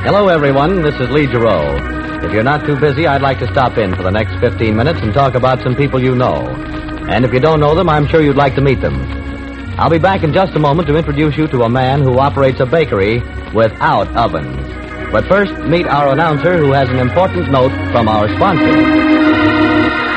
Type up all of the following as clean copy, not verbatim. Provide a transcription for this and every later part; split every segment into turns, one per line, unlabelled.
Hello, everyone. This is Lee Giroux. If you're not too busy, I'd like to stop in for the next 15 minutes and talk about some people you know. And if you don't know them, I'm sure you'd like to meet them. I'll be back in just a moment to introduce you to a man who operates a bakery without ovens. But first, meet our announcer who has an important note from our sponsor.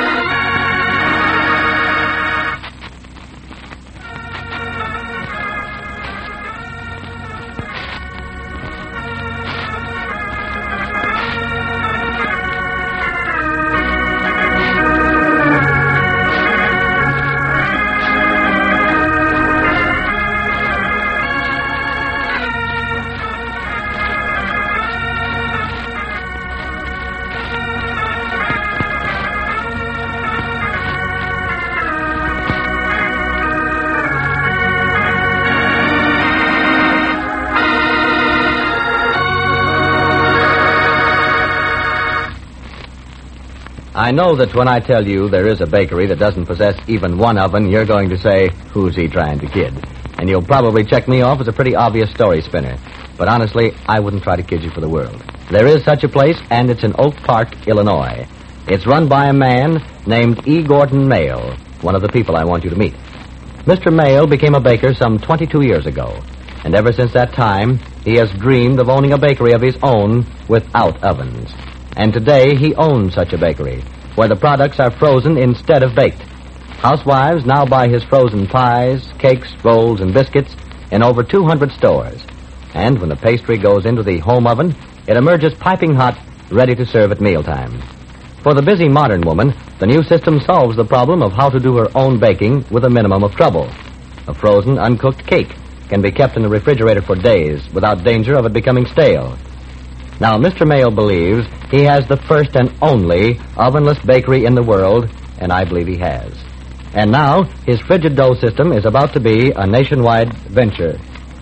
I know that when I tell you there is a bakery that doesn't possess even one oven, you're going to say, who's he trying to kid? And you'll probably check me off as a pretty obvious story spinner. But honestly, I wouldn't try to kid you for the world. There is such a place, and it's in Oak Park, Illinois. It's run by a man named E. Gordon Mayle, one of the people I want you to meet. Mr. Mayle became a baker some 22 years ago. And ever since that time, he has dreamed of owning a bakery of his own without ovens. And today, he owns such a bakery, where the products are frozen instead of baked. Housewives now buy his frozen pies, cakes, rolls, and biscuits in over 200 stores. And when the pastry goes into the home oven, it emerges piping hot, ready to serve at mealtime. For the busy modern woman, the new system solves the problem of how to do her own baking with a minimum of trouble. A frozen, uncooked cake can be kept in the refrigerator for days without danger of it becoming stale. Now, Mr. Mayle believes he has the first and only ovenless bakery in the world, and I believe he has. And now, his frigid dough system is about to be a nationwide venture.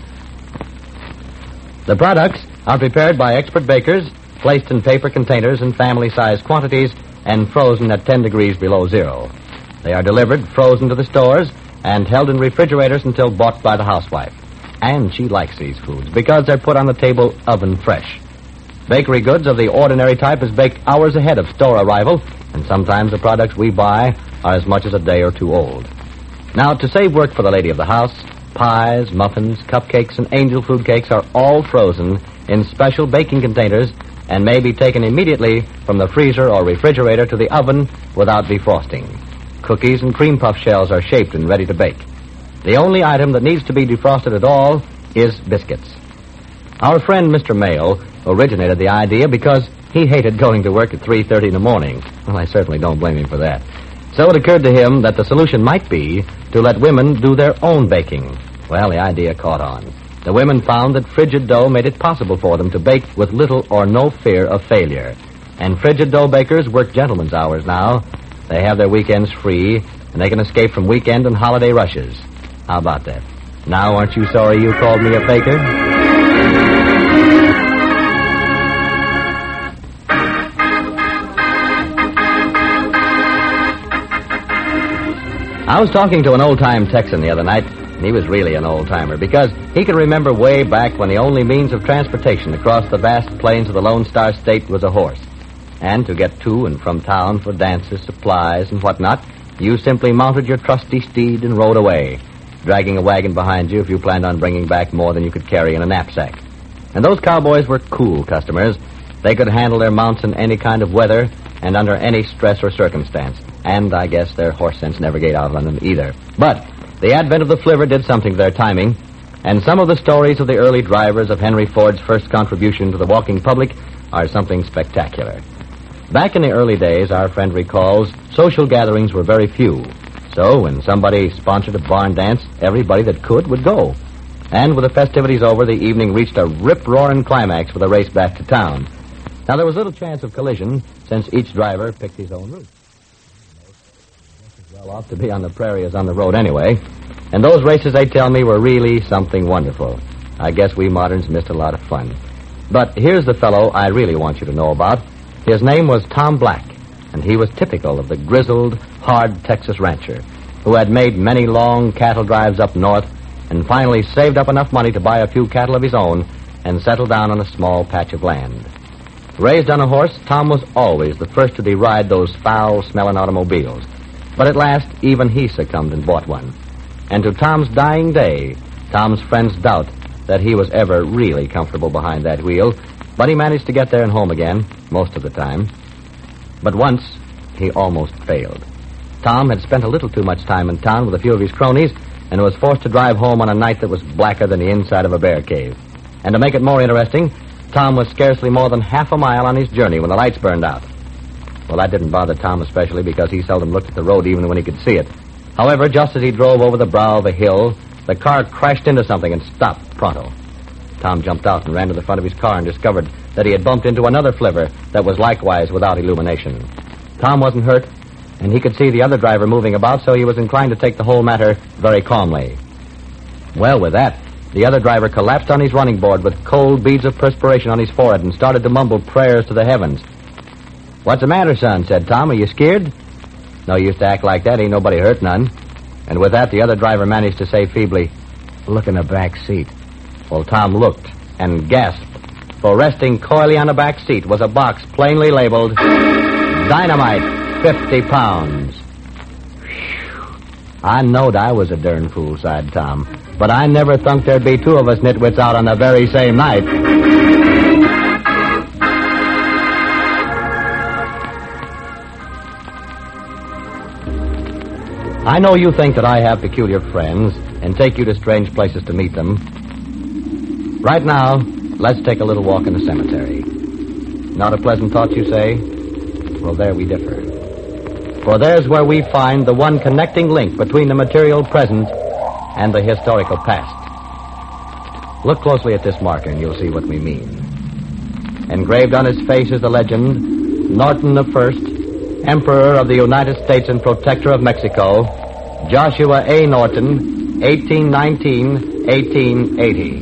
The products are prepared by expert bakers, placed in paper containers in family-sized quantities, and frozen at 10 degrees below zero. They are delivered frozen to the stores and held in refrigerators until bought by the housewife. And she likes these foods because they're put on the table oven fresh. Bakery goods of the ordinary type is baked hours ahead of store arrival, and sometimes the products we buy are as much as a day or two old. Now, to save work for the lady of the house, pies, muffins, cupcakes, and angel food cakes are all frozen in special baking containers and may be taken immediately from the freezer or refrigerator to the oven without defrosting. Cookies and cream puff shells are shaped and ready to bake. The only item that needs to be defrosted at all is biscuits. Our friend Mr. Mayle originated the idea because he hated going to work at 3:30 in the morning. Well, I certainly don't blame him for that. So it occurred to him that the solution might be to let women do their own baking. Well, the idea caught on. The women found that frigid dough made it possible for them to bake with little or no fear of failure. And frigid dough bakers work gentlemen's hours now. They have their weekends free, and they can escape from weekend and holiday rushes. How about that? Now, aren't you sorry you called me a faker? I was talking to an old-time Texan the other night, and he was really an old-timer because he could remember way back when the only means of transportation across the vast plains of the Lone Star State was a horse. And to get to and from town for dances, supplies, and whatnot, you simply mounted your trusty steed and rode away, dragging a wagon behind you if you planned on bringing back more than you could carry in a knapsack. And those cowboys were cool customers. They could handle their mounts in any kind of weather and under any stress or circumstance. And I guess their horse sense never gave out on them either. But the advent of the flivver did something to their timing, and some of the stories of the early drivers of Henry Ford's first contribution to the walking public are something spectacular. Back in the early days, our friend recalls, social gatherings were very few. So when somebody sponsored a barn dance, everybody that could would go. And with the festivities over, the evening reached a rip-roaring climax with a race back to town. Now, there was little chance of collision, since each driver picked his own route. Well off to be on the prairie as on the road anyway. And those races, they tell me, were really something wonderful. I guess we moderns missed a lot of fun. But here's the fellow I really want you to know about. His name was Tom Black, and he was typical of the grizzled, hard Texas rancher who had made many long cattle drives up north and finally saved up enough money to buy a few cattle of his own and settle down on a small patch of land. Raised on a horse, Tom was always the first to deride those foul-smelling automobiles. But at last, even he succumbed and bought one. And to Tom's dying day, Tom's friends doubt that he was ever really comfortable behind that wheel, but he managed to get there and home again, most of the time. But once, he almost failed. Tom had spent a little too much time in town with a few of his cronies and was forced to drive home on a night that was blacker than the inside of a bear cave. And to make it more interesting, Tom was scarcely more than half a mile on his journey when the lights burned out. Well, that didn't bother Tom especially because he seldom looked at the road even when he could see it. However, just as he drove over the brow of a hill, the car crashed into something and stopped pronto. Tom jumped out and ran to the front of his car and discovered that he had bumped into another flivver that was likewise without illumination. Tom wasn't hurt, and he could see the other driver moving about, so he was inclined to take the whole matter very calmly. Well, with that, the other driver collapsed on his running board with cold beads of perspiration on his forehead and started to mumble prayers to the heavens. "What's the matter, son?" said Tom. "Are you scared?" "No use to act like that. Ain't nobody hurt none." And with that, the other driver managed to say feebly, "Look in the back seat." Well, Tom looked and gasped, for resting coyly on the back seat was a box plainly labeled, "Dynamite, 50 pounds. I knowed I was a darn fool, sighed Tom, but I never thunk there'd be two of us nitwits out on the very same night. I know you think that I have peculiar friends and take you to strange places to meet them. Right now, let's take a little walk in the cemetery. Not a pleasant thought, you say? Well, there we differ. For there's where we find the one connecting link between the material present and the historical past. Look closely at this marker and you'll see what we mean. Engraved on his face is the legend, Norton I, Emperor of the United States and Protector of Mexico, Joshua A. Norton, 1819-1880.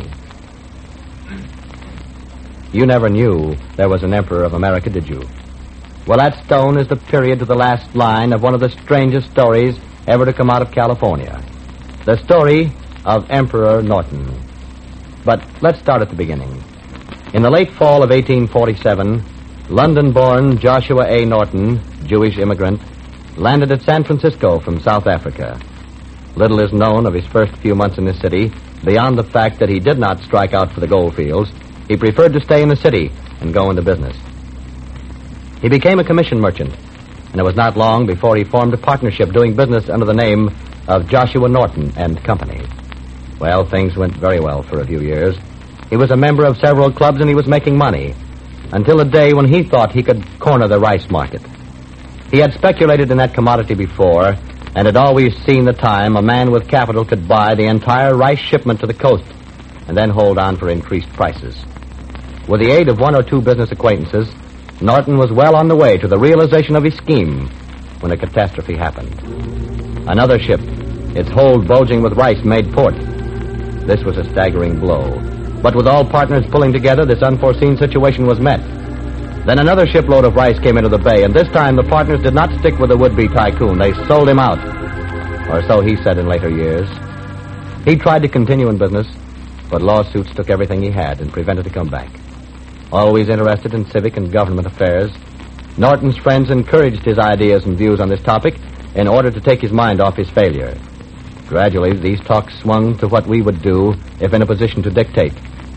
You never knew there was an Emperor of America, did you? Well, that stone is the period to the last line of one of the strangest stories ever to come out of California. The story of Emperor Norton. But let's start at the beginning. In the late fall of 1847, London-born Joshua A. Norton, Jewish immigrant, landed at San Francisco from South Africa. Little is known of his first few months in this city, beyond the fact that he did not strike out for the gold fields. He preferred to stay in the city and go into business. He became a commission merchant, and it was not long before he formed a partnership doing business under the name of Joshua Norton and Company. Well, things went very well for a few years. He was a member of several clubs and he was making money, until a day when he thought he could corner the rice market. He had speculated in that commodity before, and had always seen the time a man with capital could buy the entire rice shipment to the coast, and then hold on for increased prices. With the aid of one or two business acquaintances, Norton was well on the way to the realization of his scheme when a catastrophe happened. Another ship, its hold bulging with rice, made port. This was a staggering blow. But with all partners pulling together, this unforeseen situation was met. Then another shipload of rice came into the bay, and this time the partners did not stick with the would-be tycoon. They sold him out. Or so he said in later years. He tried to continue in business, but lawsuits took everything he had and prevented a comeback. Always interested in civic and government affairs, Norton's friends encouraged his ideas and views on this topic in order to take his mind off his failure. Gradually, these talks swung to what we would do if in a position to dictate.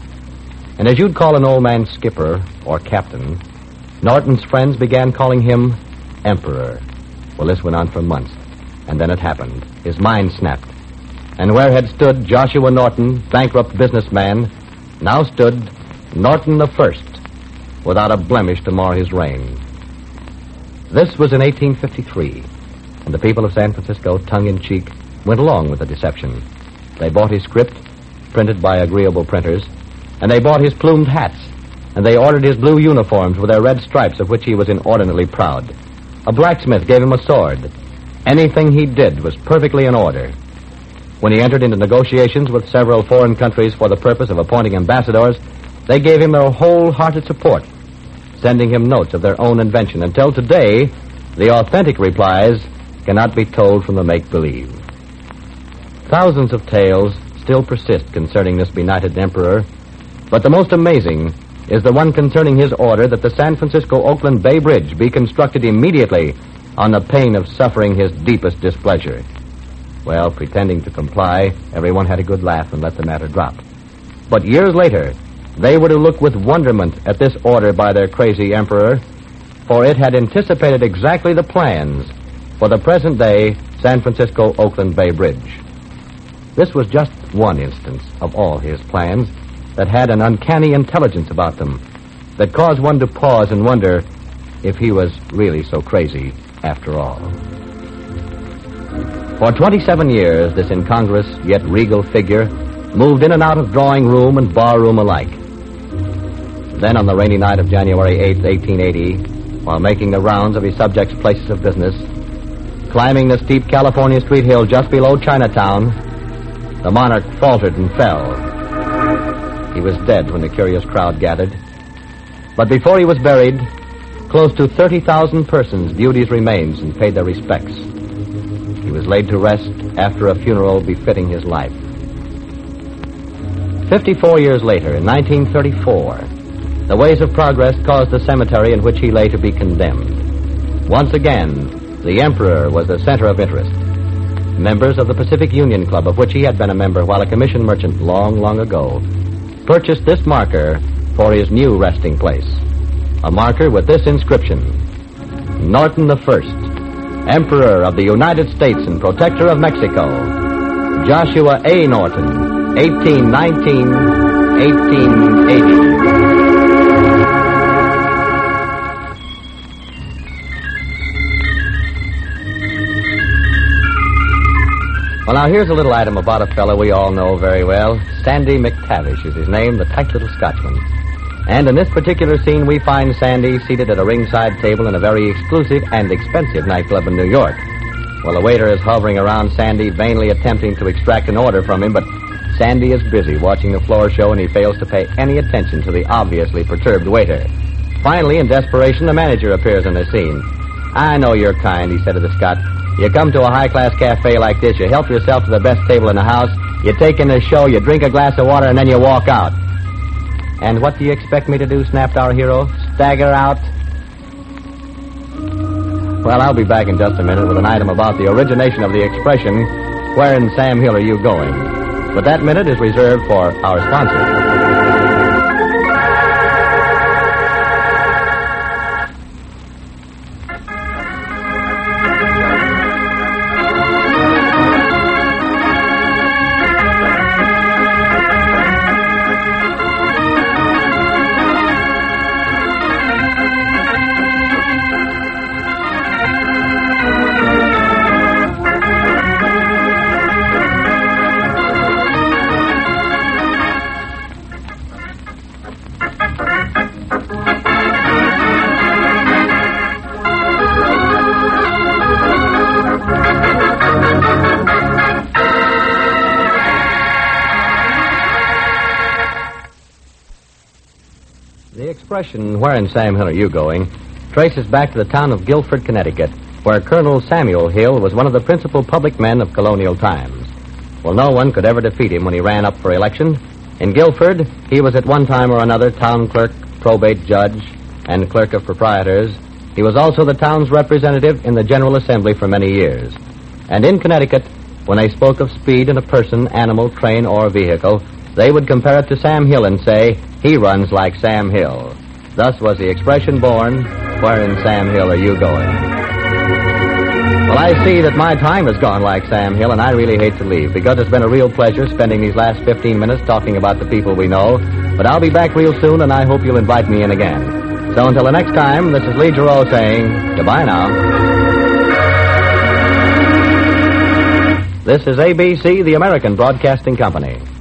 And as you'd call an old man skipper or captain, Norton's friends began calling him Emperor. Well, this went on for months, and then it happened. His mind snapped. And where had stood Joshua Norton, bankrupt businessman, now stood Norton I, without a blemish to mar his reign. This was in 1853, and the people of San Francisco, tongue-in-cheek, went along with the deception. They bought his script, printed by agreeable printers, and they bought his plumed hats, and they ordered his blue uniforms with their red stripes, of which he was inordinately proud. A blacksmith gave him a sword. Anything he did was perfectly in order. When he entered into negotiations with several foreign countries for the purpose of appointing ambassadors, they gave him their wholehearted support, sending him notes of their own invention. Until today, the authentic replies cannot be told from the make-believe. Thousands of tales still persist concerning this benighted emperor, But the most amazing is the one concerning his order that the San Francisco-Oakland Bay Bridge be constructed immediately on the pain of suffering his deepest displeasure. Well, pretending to comply, everyone had a good laugh and let the matter drop. But years later, they were to look with wonderment at this order by their crazy emperor, for it had anticipated exactly the plans for the present-day San Francisco-Oakland Bay Bridge. This was just one instance of all his plans that had an uncanny intelligence about them that caused one to pause and wonder if he was really so crazy after all. For 27 years, this incongruous yet regal figure moved in and out of drawing room and bar room alike. Then on the rainy night of January 8, 1880, while making the rounds of his subjects' places of business, climbing the steep California Street hill just below Chinatown, the monarch faltered and fell. He was dead when the curious crowd gathered. But before he was buried, close to 30,000 persons viewed his remains and paid their respects. He was laid to rest after a funeral befitting his life. 54 years later, in 1934, the ways of progress caused the cemetery in which he lay to be condemned. Once again, the emperor was the center of interest. Members of the Pacific Union Club, of which he had been a member while a commission merchant long ago, purchased this marker for his new resting place. A marker with this inscription: Norton I, Emperor of the United States and Protector of Mexico. Joshua A. Norton, 1819-1880. Well, now, here's a little item about a fellow we all know very well. Sandy McTavish is his name, the tight little Scotchman. And in this particular scene, we find Sandy seated at a ringside table in a very exclusive and expensive nightclub in New York. Well, the waiter is hovering around Sandy, vainly attempting to extract an order from him, but Sandy is busy watching the floor show, and he fails to pay any attention to the obviously perturbed waiter. Finally, in desperation, the manager appears on the scene. "I know you're kind," he said to the Scot. "You come to a high-class cafe like this, you help yourself to the best table in the house, you take in the show, you drink a glass of water, and then you walk out." "And what do you expect me to do?" snapped our hero. "Stagger out?" Well, I'll be back in just a minute with an item about the origination of the expression, "Where in Sam Hill are you going?" But that minute is reserved for our sponsor. The expression, "Where in Sam Hill are you going?" traces back to the town of Guilford, Connecticut, where Colonel Samuel Hill was one of the principal public men of colonial times. Well, no one could ever defeat him when he ran up for election. In Guilford, he was at one time or another town clerk, probate judge, and clerk of proprietors. He was also the town's representative in the General Assembly for many years. And in Connecticut, when they spoke of speed in a person, animal, train, or vehicle, they would compare it to Sam Hill and say, "He runs like Sam Hill." Thus was the expression born, "Where in Sam Hill are you going?" Well, I see that my time has gone like Sam Hill, and I really hate to leave, because it's been a real pleasure spending these last 15 minutes talking about the people we know. But I'll be back real soon, and I hope you'll invite me in again. So until the next time, this is Lee Giroux saying goodbye now. This is ABC, the American Broadcasting Company.